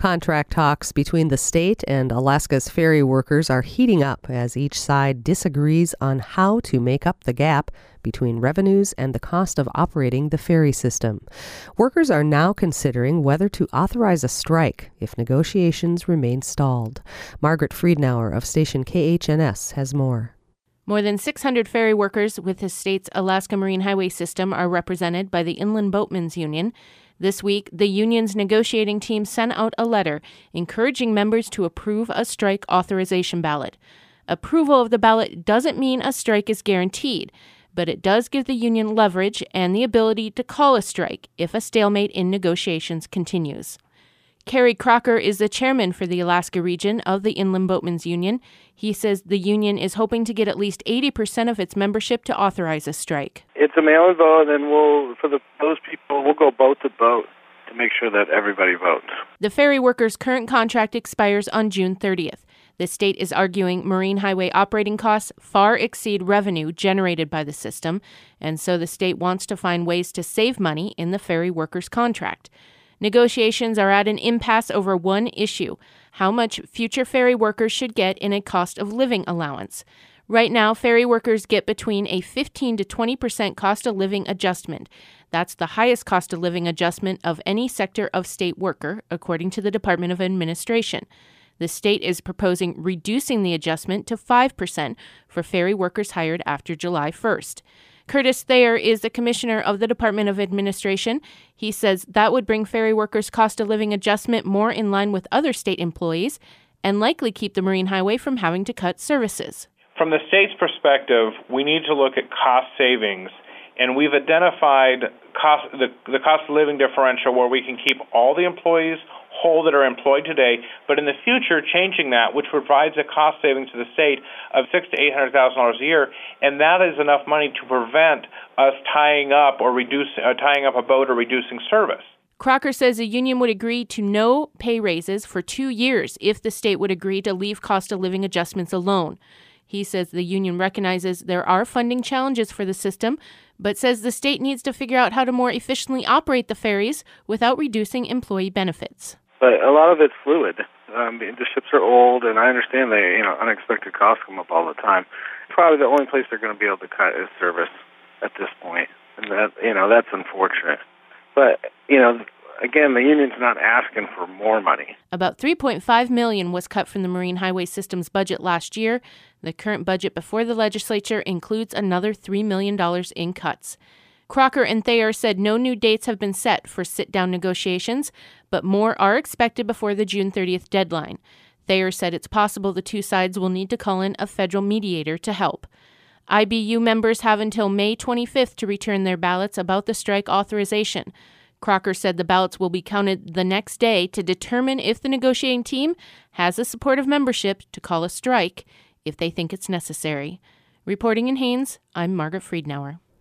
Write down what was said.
Contract talks between the state and Alaska's ferry workers are heating up as each side disagrees on how to make up the gap between revenues and the cost of operating the ferry system. Workers are now considering whether to authorize a strike if negotiations remain stalled. Margaret Friedenauer of station KHNS has more. More than 600 ferry workers with the state's Alaska Marine Highway System are represented by the Inland Boatmen's Union. This week, the union's negotiating team sent out a letter encouraging members to approve a strike authorization ballot. Approval of the ballot doesn't mean a strike is guaranteed, but it does give the union leverage and the ability to call a strike if a stalemate in negotiations continues. Kerry Crocker is the chairman for the Alaska region of the Inland Boatmen's Union. He says the union is hoping to get at least 80% of its membership to authorize a strike. It's a mail-in vote, and those people, we'll go boat to boat to make sure that everybody votes. The ferry workers' current contract expires on June 30th. The state is arguing marine highway operating costs far exceed revenue generated by the system, and so the state wants to find ways to save money in the ferry workers' contract. Negotiations are at an impasse over one issue: how much future ferry workers should get in a cost of living allowance. Right now, ferry workers get between a 15 to 20% cost of living adjustment. That's the highest cost of living adjustment of any sector of state worker, according to the Department of Administration. The state is proposing reducing the adjustment to 5% for ferry workers hired after July 1st. Curtis Thayer is the commissioner of the Department of Administration. He says that would bring ferry workers' cost of living adjustment more in line with other state employees and likely keep the Marine Highway from having to cut services. From the state's perspective, we need to look at cost savings, and we've identified the cost of living differential where we can keep all the employees whole that are employed today, but in the future changing that, which provides a cost savings to the state of $600,000 to $800,000 a year, and that is enough money to prevent us tying up a boat or reducing service. Crocker says the union would agree to no pay raises for 2 years if the state would agree to leave cost of living adjustments alone. He says the union recognizes there are funding challenges for the system, but says the state needs to figure out how to more efficiently operate the ferries without reducing employee benefits. But a lot of it's fluid. The ships are old, and I understand unexpected costs come up all the time. Probably the only place they're going to be able to cut is service at this point, and that's unfortunate. But again, the union's not asking for more money. About $3.5 million was cut from the Marine Highway System's budget last year. The current budget before the legislature includes another $3 million in cuts. Crocker and Thayer said no new dates have been set for sit-down negotiations, but more are expected before the June 30th deadline. Thayer said it's possible the two sides will need to call in a federal mediator to help. IBU members have until May 25th to return their ballots about the strike authorization. Crocker said the ballots will be counted the next day to determine if the negotiating team has the support of membership to call a strike if they think it's necessary. Reporting in Haines, I'm Margaret Friedenauer.